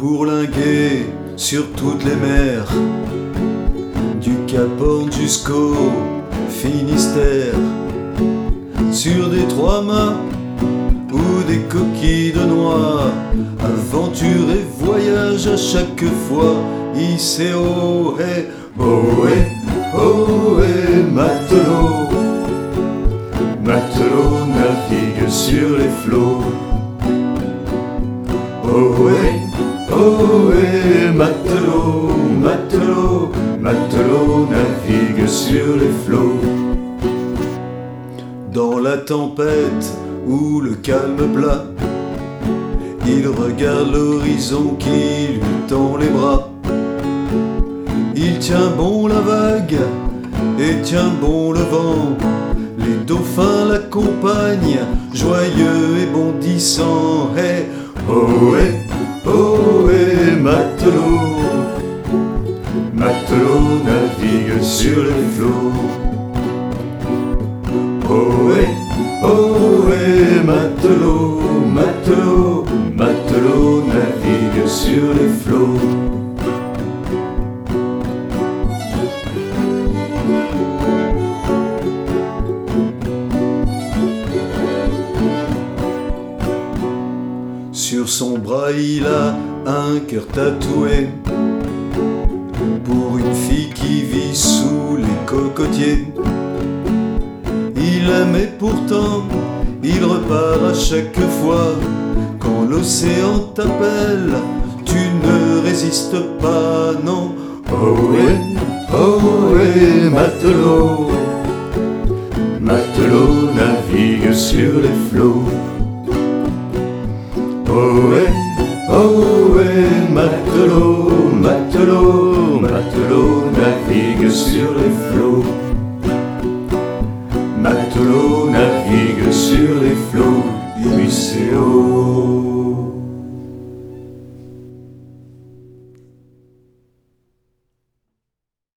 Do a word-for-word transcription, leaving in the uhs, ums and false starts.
bourlinguer sur toutes les mers, du Cap Horn jusqu'au Finistère, sur des trois-mâts ou des coquilles de noix, aventure et voyage à chaque fois, hissé oh et oh et oh et matelot, matelot navigue sur les flots. Oh et oh et matelot, matelot, matelot navigue sur les flots. Dans la tempête ou le calme plat, il regarde l'horizon qui lui tend les bras. Il tient bon la vague et tient bon le vent. Les dauphins l'accompagnent, joyeux et bondissants. Et oh et oh et matelot, matelot navigue sur les flots. Oh et oh et matelot, matelot, matelot navigue sur les flots. Sur son bras il a un cœur tatoué pour une fille qui vit sous les cocotiers. Il aime et pourtant il repart à chaque fois. Quand l'océan t'appelle, tu ne résistes pas, non. Oh et oh et matelot, matelot navigue sur les flots. Oh et oh et matelot, matelot, matelot navigue sur les flots. Matelot navigue sur les flots, puis c'est haut.